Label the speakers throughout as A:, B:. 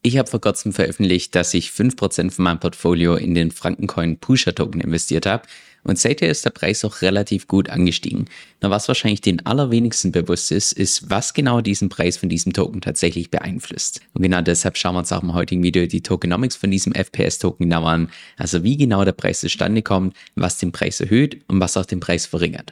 A: Ich habe vor kurzem veröffentlicht, dass ich 5% von meinem Portfolio in den Frankencoin Pusher Token investiert habe und seither ist der Preis auch relativ gut angestiegen. Nur was wahrscheinlich den allerwenigsten bewusst ist, was genau diesen Preis von diesem Token tatsächlich beeinflusst. Und genau deshalb schauen wir uns auch im heutigen Video die Tokenomics von diesem FPS-Token genauer an. Also wie genau der Preis zustande kommt, was den Preis erhöht und was auch den Preis verringert.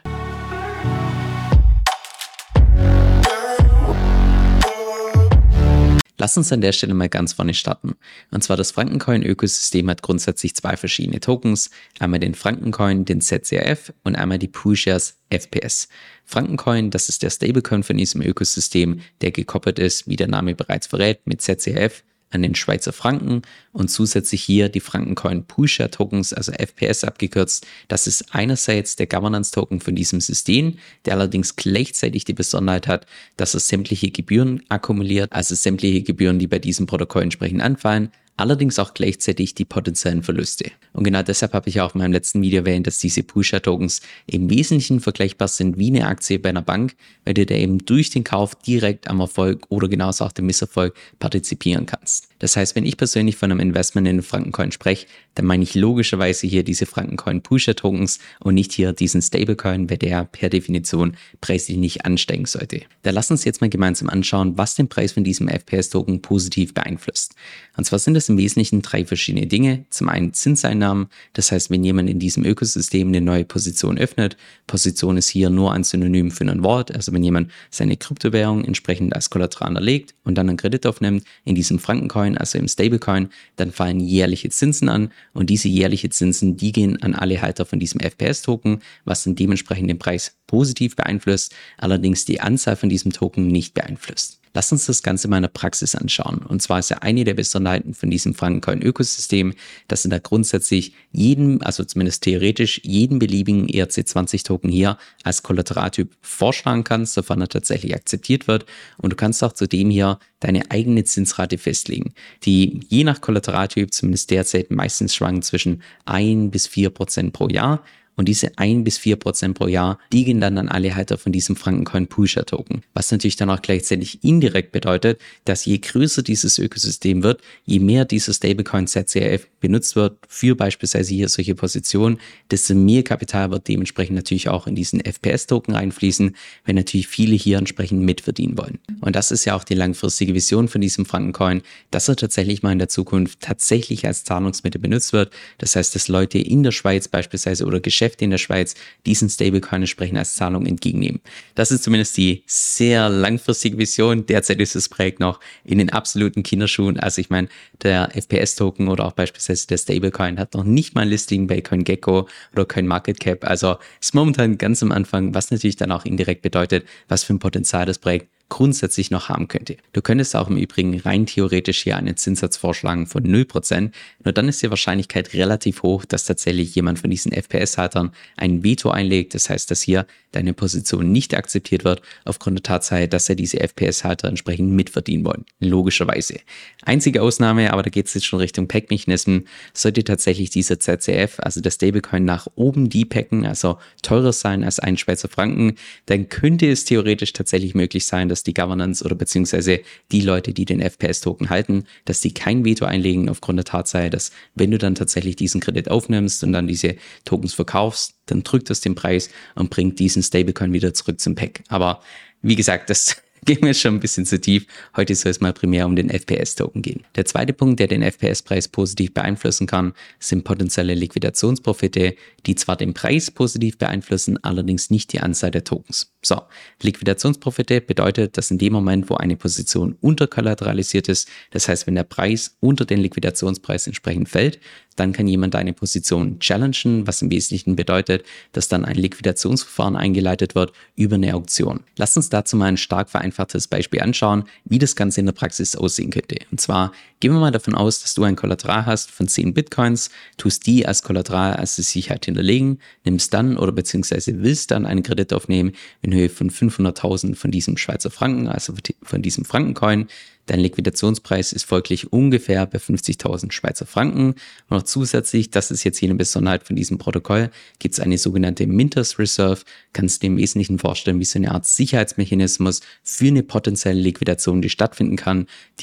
A: Lass uns an der Stelle mal ganz vorne starten. Und zwar das Frankencoin-Ökosystem hat grundsätzlich zwei verschiedene Tokens. Einmal den Frankencoin, den ZCRF und einmal die Poolshares FPS. Frankencoin, das ist der Stablecoin von diesem Ökosystem, der gekoppelt ist, wie der Name bereits verrät, mit ZCRF an den Schweizer Franken und zusätzlich hier die Frankencoin Poolshare Tokens, also FPS abgekürzt. Das ist einerseits der Governance Token von diesem System, der allerdings gleichzeitig die Besonderheit hat, dass er sämtliche Gebühren akkumuliert, also sämtliche Gebühren, die bei diesem Protokoll entsprechend anfallen, allerdings auch gleichzeitig die potenziellen Verluste. Und genau deshalb habe ich auch in meinem letzten Video erwähnt, dass diese Poolshare-Tokens im Wesentlichen vergleichbar sind wie eine Aktie bei einer Bank, weil du da eben durch den Kauf direkt am Erfolg oder genauso auch dem Misserfolg partizipieren kannst. Das heißt, wenn ich persönlich von einem Investment in den Frankencoin spreche, dann meine ich logischerweise hier diese Frankencoin Poolshare-Tokens und nicht hier diesen Stablecoin, weil der per Definition preislich nicht ansteigen sollte. Da lass uns jetzt mal gemeinsam anschauen, was den Preis von diesem FPS-Token positiv beeinflusst. Und zwar sind es im Wesentlichen drei verschiedene Dinge. Zum einen Zinseinnahmen, das heißt, wenn jemand in diesem Ökosystem eine neue Position öffnet, Position ist hier nur ein Synonym für ein Wort, also wenn jemand seine Kryptowährung entsprechend als Kollateral erlegt und dann einen Kredit aufnimmt in diesem Frankencoin, also im Stablecoin, dann fallen jährliche Zinsen an und diese jährlichen Zinsen, die gehen an alle Halter von diesem FPS-Token, was dann dementsprechend den Preis positiv beeinflusst, allerdings die Anzahl von diesem Token nicht beeinflusst. Lass uns das Ganze mal in der Praxis anschauen. Und zwar ist ja eine der Besonderheiten von diesem Frankencoin-Ökosystem, dass du da grundsätzlich jeden, also zumindest theoretisch, jeden beliebigen ERC20-Token hier als Kollateraltyp vorschlagen kannst, sofern er tatsächlich akzeptiert wird. Und du kannst auch zudem hier deine eigene Zinsrate festlegen, die je nach Kollateraltyp, zumindest derzeit, meistens schwankt zwischen 1 bis 4% pro Jahr. Und diese 1 bis 4% pro Jahr, die gehen dann an alle Halter von diesem Frankencoin Poolshare Token. Was natürlich dann auch gleichzeitig indirekt bedeutet, dass je größer dieses Ökosystem wird, je mehr dieser Stablecoin ZCRF benutzt wird für beispielsweise hier solche Positionen, desto mehr Kapital wird dementsprechend natürlich auch in diesen FPS-Token reinfließen, wenn natürlich viele hier entsprechend mitverdienen wollen. Und das ist ja auch die langfristige Vision von diesem Frankencoin, dass er tatsächlich mal in der Zukunft tatsächlich als Zahlungsmittel benutzt wird. Das heißt, dass Leute in der Schweiz beispielsweise oder Geschäfte in der Schweiz diesen Stablecoin entsprechend als Zahlung entgegennehmen. Das ist zumindest die sehr langfristige Vision. Derzeit ist das Projekt noch in den absoluten Kinderschuhen. Also ich meine, der FPS-Token oder auch beispielsweise der Stablecoin hat noch nicht mal ein Listing bei CoinGecko oder CoinMarketCap. Also ist momentan ganz am Anfang, was natürlich dann auch indirekt bedeutet, was für ein Potenzial das Projekt grundsätzlich noch haben könnte. Du könntest auch im Übrigen rein theoretisch hier einen Zinssatz vorschlagen von 0%, nur dann ist die Wahrscheinlichkeit relativ hoch, dass tatsächlich jemand von diesen FPS-Haltern ein Veto einlegt. Das heißt, dass hier deine Position nicht akzeptiert wird, aufgrund der Tatsache, dass ja diese FPS-Halter entsprechend mitverdienen wollen. Logischerweise. Einzige Ausnahme, aber da geht es jetzt schon Richtung Peg-Mechanismen, sollte tatsächlich dieser ZCF, also der Stablecoin, nach oben depacken, also teurer sein als ein Schweizer Franken, dann könnte es theoretisch tatsächlich möglich sein, dass die Governance oder beziehungsweise die Leute, die den FPS-Token halten, dass die kein Veto einlegen aufgrund der Tatsache, dass wenn du dann tatsächlich diesen Kredit aufnimmst und dann diese Tokens verkaufst, dann drückt das den Preis und bringt diesen Stablecoin wieder zurück zum Peg. Aber wie gesagt, das gehen wir jetzt schon ein bisschen zu tief. Heute soll es mal primär um den FPS-Token gehen. Der zweite Punkt, der den FPS-Preis positiv beeinflussen kann, sind potenzielle Liquidationsprofite, die zwar den Preis positiv beeinflussen, allerdings nicht die Anzahl der Tokens. So, Liquidationsprofite bedeutet, dass in dem Moment, wo eine Position unterkollateralisiert ist, das heißt, wenn der Preis unter den Liquidationspreis entsprechend fällt, dann kann jemand eine Position challengen, was im Wesentlichen bedeutet, dass dann ein Liquidationsverfahren eingeleitet wird über eine Auktion. Lass uns dazu mal ein stark vereinfachtes Beispiel anschauen, wie das Ganze in der Praxis aussehen könnte. Und zwar gehen wir mal davon aus, dass du ein Kollateral hast von 10 Bitcoins, tust die als Kollateral als Sicherheit hinterlegen, nimmst dann oder beziehungsweise willst dann einen Kredit aufnehmen in Höhe von 500.000 von diesem Schweizer Franken, also von diesem Frankencoin. Dein Liquidationspreis ist folglich ungefähr bei 50.000 Schweizer Franken. Und noch zusätzlich, das ist jetzt hier eine Besonderheit von diesem Protokoll, gibt es eine sogenannte Minter's Reserve. Kannst du dir im Wesentlichen vorstellen, wie so eine Art Sicherheitsmechanismus für eine potenzielle Liquidation, die stattfinden kann, die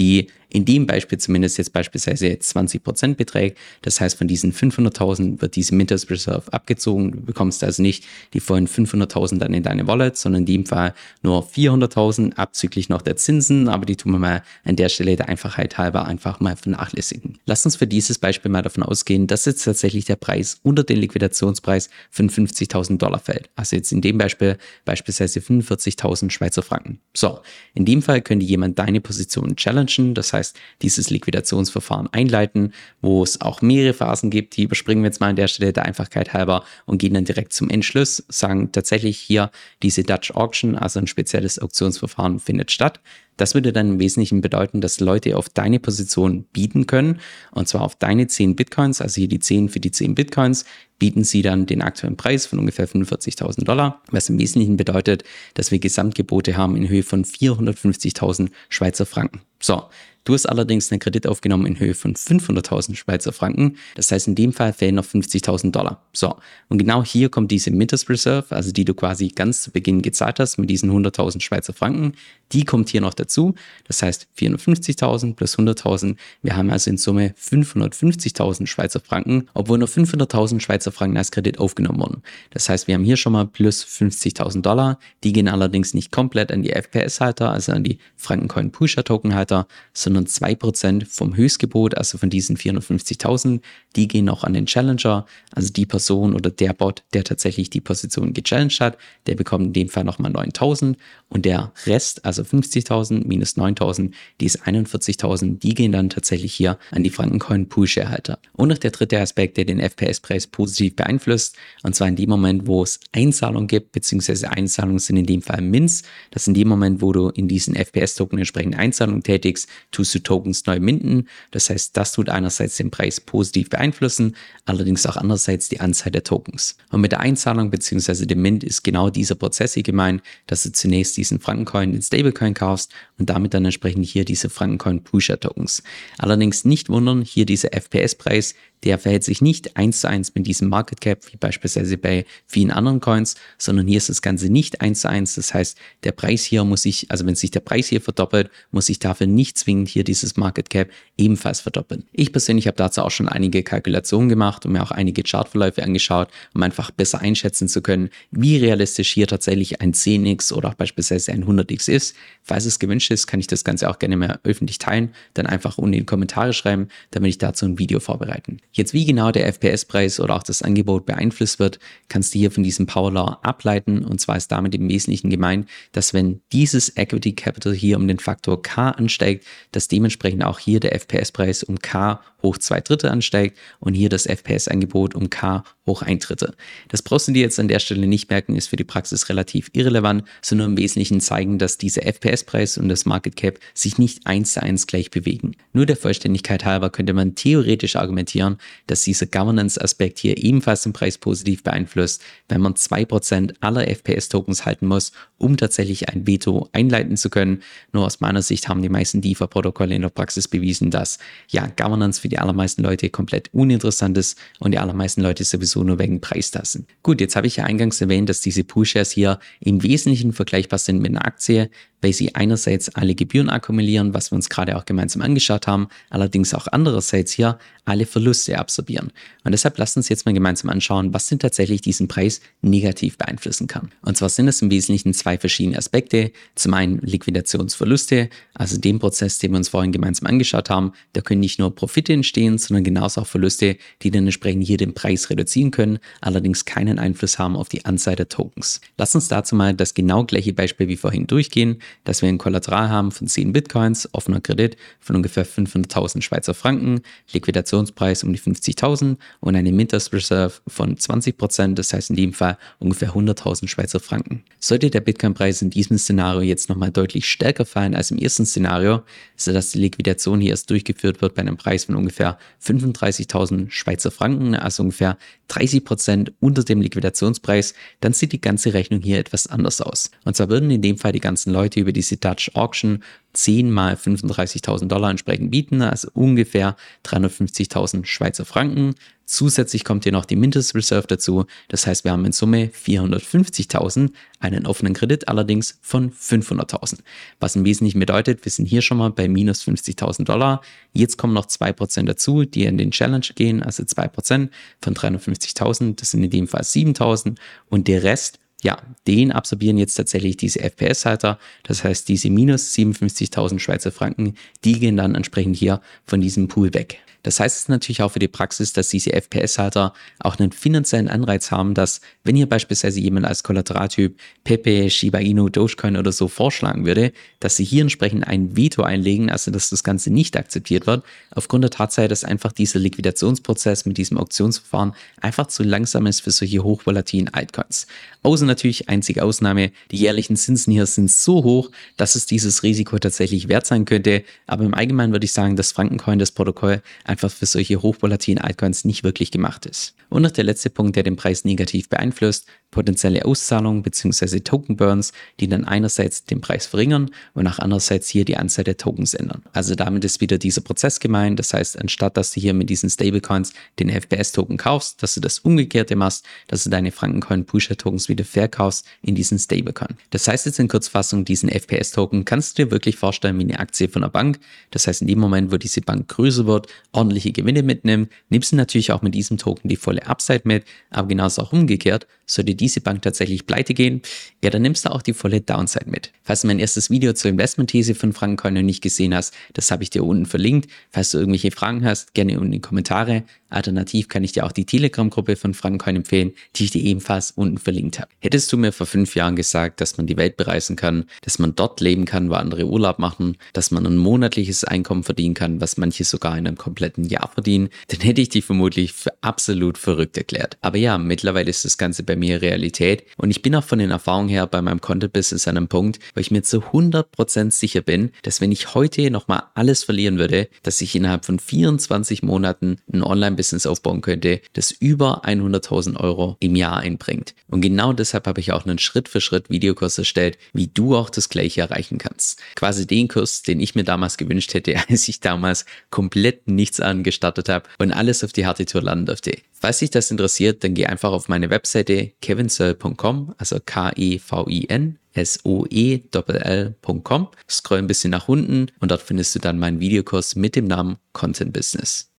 A: in dem Beispiel zumindest jetzt beispielsweise 20% beträgt. Das heißt, von diesen 500.000 wird diese Minter's Reserve abgezogen. Du bekommst also nicht die vollen 500.000 dann in deine Wallet, sondern in dem Fall nur 400.000 abzüglich noch der Zinsen, aber die tun wir mal an der Stelle der Einfachheit halber einfach mal vernachlässigen. Lass uns für dieses Beispiel mal davon ausgehen, dass jetzt tatsächlich der Preis unter den Liquidationspreis von $50.000 fällt. Also jetzt in dem Beispiel beispielsweise 45.000 Schweizer Franken. So, in dem Fall könnte jemand deine Position challengen, das heißt dieses Liquidationsverfahren einleiten, wo es auch mehrere Phasen gibt, die überspringen wir jetzt mal an der Stelle der Einfachheit halber und gehen dann direkt zum Endschluss, sagen tatsächlich hier diese Dutch Auction, also ein spezielles Auktionsverfahren findet statt. Das würde dann im Wesentlichen bedeuten, dass Leute auf deine Position bieten können, und zwar auf deine 10 Bitcoins, also hier die 10 für die 10 Bitcoins, bieten sie dann den aktuellen Preis von ungefähr $45.000, was im Wesentlichen bedeutet, dass wir Gesamtgebote haben in Höhe von 450.000 Schweizer Franken. So, du hast allerdings einen Kredit aufgenommen in Höhe von 500.000 Schweizer Franken. Das heißt, in dem Fall fehlen noch $50.000. So, und genau hier kommt diese Minter's Reserve, also die du quasi ganz zu Beginn gezahlt hast mit diesen 100.000 Schweizer Franken. Die kommt hier noch dazu. Das heißt, 450.000 plus 100.000. Wir haben also in Summe 550.000 Schweizer Franken, obwohl nur 500.000 Schweizer Franken als Kredit aufgenommen wurden. Das heißt, wir haben hier schon mal plus $50.000. Die gehen allerdings nicht komplett an die FPS-Halter, also an die Frankencoin Pusher-Token-Halter, sondern 2% vom Höchstgebot, also von diesen 450.000, die gehen auch an den Challenger, also die Person oder der Bot, der tatsächlich die Position gechallenged hat, der bekommt in dem Fall nochmal 9.000 und der Rest, also 50.000 minus 9.000, die ist 41.000, die gehen dann tatsächlich hier an die Frankencoin Pool-Sharehalter. Und noch der dritte Aspekt, der den FPS-Preis positiv beeinflusst, und zwar in dem Moment, wo es Einzahlungen gibt, beziehungsweise Einzahlungen sind in dem Fall Mints, das ist in dem Moment, wo du in diesen FPS-Token entsprechend Einzahlungen tätigst, tust du Tokens neu minten. Das heißt, das tut einerseits den Preis positiv beeinflussen, allerdings auch andererseits die Anzahl der Tokens. Und mit der Einzahlung bzw. dem Mint ist genau dieser Prozess hier gemeint, dass du zunächst diesen Frankencoin, den Stablecoin kaufst und damit dann entsprechend hier diese Frankencoin Pusher Tokens. Allerdings nicht wundern, hier dieser FPS-Preis, der verhält sich nicht 1:1 mit diesem Market Cap, wie beispielsweise bei vielen anderen Coins, sondern hier ist das Ganze nicht 1:1. Das heißt, der Preis hier muss sich, also wenn sich der Preis hier verdoppelt, muss sich dafür nicht zwingend hier dieses Market Cap ebenfalls verdoppeln. Ich persönlich habe dazu auch schon einige Kalkulationen gemacht und mir auch einige Chartverläufe angeschaut, um einfach besser einschätzen zu können, wie realistisch hier tatsächlich ein 10x oder auch beispielsweise ein 100x ist. Falls es gewünscht ist, kann ich das Ganze auch gerne mal öffentlich teilen, dann einfach unten in die Kommentare schreiben, damit ich dazu ein Video vorbereiten. Jetzt, wie genau der FPS-Preis oder auch das Angebot beeinflusst wird, kannst du hier von diesem Power Law ableiten. Und zwar ist damit im Wesentlichen gemeint, dass wenn dieses Equity Capital hier um den Faktor K ansteigt, dass dementsprechend auch hier der FPS-Preis um K hoch 2/3 ansteigt und hier das FPS-Angebot um K hoch 1/3. Das brauchst du dir jetzt an der Stelle nicht merken, ist für die Praxis relativ irrelevant, sondern im Wesentlichen zeigen, dass dieser FPS-Preis und das Market Cap sich nicht 1:1 gleich bewegen. Nur der Vollständigkeit halber könnte man theoretisch argumentieren, dass dieser Governance-Aspekt hier ebenfalls den Preis positiv beeinflusst, wenn man 2% aller FPS-Tokens halten muss, um tatsächlich ein Veto einleiten zu können. Nur aus meiner Sicht haben die meisten DeFi-Protokolle in der Praxis bewiesen, dass ja Governance für die allermeisten Leute komplett uninteressant ist und die allermeisten Leute sowieso nur wegen Preis da sind. Gut, jetzt habe ich ja eingangs erwähnt, dass diese Pool-Shares hier im Wesentlichen vergleichbar sind mit einer Aktie, weil sie einerseits alle Gebühren akkumulieren, was wir uns gerade auch gemeinsam angeschaut haben, allerdings auch andererseits hier alle Verluste absorbieren. Und deshalb lasst uns jetzt mal gemeinsam anschauen, was denn tatsächlich diesen Preis negativ beeinflussen kann. Und zwar sind es im Wesentlichen zwei verschiedene Aspekte. Zum einen Liquidationsverluste, also den Prozess, den wir uns vorhin gemeinsam angeschaut haben. Da können nicht nur Profite entstehen, sondern genauso auch Verluste, die dann entsprechend hier den Preis reduzieren können, allerdings keinen Einfluss haben auf die Anzahl der Tokens. Lasst uns dazu mal das genau gleiche Beispiel wie vorhin durchgehen, dass wir ein Kollateral haben von 10 Bitcoins, offener Kredit von ungefähr 500.000 Schweizer Franken, Liquidationspreis um die 50.000 und eine Minter's Reserve von 20%, das heißt in dem Fall ungefähr 100.000 Schweizer Franken. Sollte der Bitcoin-Preis in diesem Szenario jetzt nochmal deutlich stärker fallen als im ersten Szenario, sodass die Liquidation hier erst durchgeführt wird bei einem Preis von ungefähr 35.000 Schweizer Franken, also ungefähr 30% unter dem Liquidationspreis, dann sieht die ganze Rechnung hier etwas anders aus. Und zwar würden in dem Fall die ganzen Leute über diese Dutch Auction 10 mal $35.000 entsprechend bieten, also ungefähr 350.000 Schweizer Franken. Zusätzlich kommt hier noch die Mindestreserve dazu. Das heißt, wir haben in Summe 450.000, einen offenen Kredit allerdings von 500.000. Was im Wesentlichen bedeutet, wir sind hier schon mal bei minus $50.000. Jetzt kommen noch 2% dazu, die in den Challenge gehen, also 2% von 350.000, das sind in dem Fall 7.000 und der Rest, ja, den absorbieren jetzt tatsächlich diese FPS-Halter. Das heißt, diese minus 57.000 Schweizer Franken, die gehen dann entsprechend hier von diesem Pool weg. Das heißt es natürlich auch für die Praxis, dass diese FPS-Halter auch einen finanziellen Anreiz haben, dass wenn hier beispielsweise jemand als Kollateraltyp Pepe, Shiba Inu, Dogecoin oder so vorschlagen würde, dass sie hier entsprechend ein Veto einlegen, also dass das Ganze nicht akzeptiert wird, aufgrund der Tatsache, dass einfach dieser Liquidationsprozess mit diesem Auktionsverfahren einfach zu langsam ist für solche hochvolatilen Altcoins. Außer natürlich einzige Ausnahme, die jährlichen Zinsen hier sind so hoch, dass es dieses Risiko tatsächlich wert sein könnte, aber im Allgemeinen würde ich sagen, dass Frankencoin, das Protokoll, einfach für solche hochvolatilen Altcoins nicht wirklich gemacht ist. Und noch der letzte Punkt, der den Preis negativ beeinflusst, potenzielle Auszahlungen bzw. Token Burns, die dann einerseits den Preis verringern und auch andererseits hier die Anzahl der Tokens ändern. Also damit ist wieder dieser Prozess gemeint, das heißt, anstatt dass du hier mit diesen Stablecoins den FPS-Token kaufst, dass du das Umgekehrte machst, dass du deine Frankencoin-Pusher-Tokens wieder verkaufst in diesen Stablecoin. Das heißt jetzt in Kurzfassung, diesen FPS-Token kannst du dir wirklich vorstellen wie eine Aktie von einer Bank. Das heißt, in dem Moment, wo diese Bank größer wird, ordentliche Gewinne mitnimmt, nimmst du natürlich auch mit diesem Token die volle Upside mit, aber genauso auch umgekehrt, sollte diese Bank tatsächlich pleite gehen, ja, dann nimmst du auch die volle Downside mit. Falls du mein erstes Video zur Investmentthese von Frankencoin noch nicht gesehen hast, das habe ich dir unten verlinkt. Falls du irgendwelche Fragen hast, gerne unten in die Kommentare. Alternativ kann ich dir auch die Telegram-Gruppe von Frankencoin empfehlen, die ich dir ebenfalls unten verlinkt habe. Hättest du mir vor 5 Jahren gesagt, dass man die Welt bereisen kann, dass man dort leben kann, wo andere Urlaub machen, dass man ein monatliches Einkommen verdienen kann, was manche sogar in einem kompletten Jahr verdienen, dann hätte ich dich vermutlich für absolut verrückt erklärt. Aber ja, mittlerweile ist das Ganze bei mir Realität und ich bin auch von den Erfahrungen her bei meinem Content-Business an einem Punkt, wo ich mir zu 100% sicher bin, dass wenn ich heute nochmal alles verlieren würde, dass ich innerhalb von 24 Monaten ein Online-Business aufbauen könnte, das über 100.000 Euro im Jahr einbringt. Und genau deshalb habe ich auch einen Schritt-für-Schritt Videokurs erstellt, wie du auch das Gleiche erreichen kannst. Quasi den Kurs, den ich mir damals gewünscht hätte, als ich damals komplett nichts angestartet habe und alles auf die harte Tour landen durfte. Falls dich das interessiert, dann geh einfach auf meine Webseite kevinsoe.com, also KEVINSOELL.com, scroll ein bisschen nach unten und dort findest du dann meinen Videokurs mit dem Namen Content Business.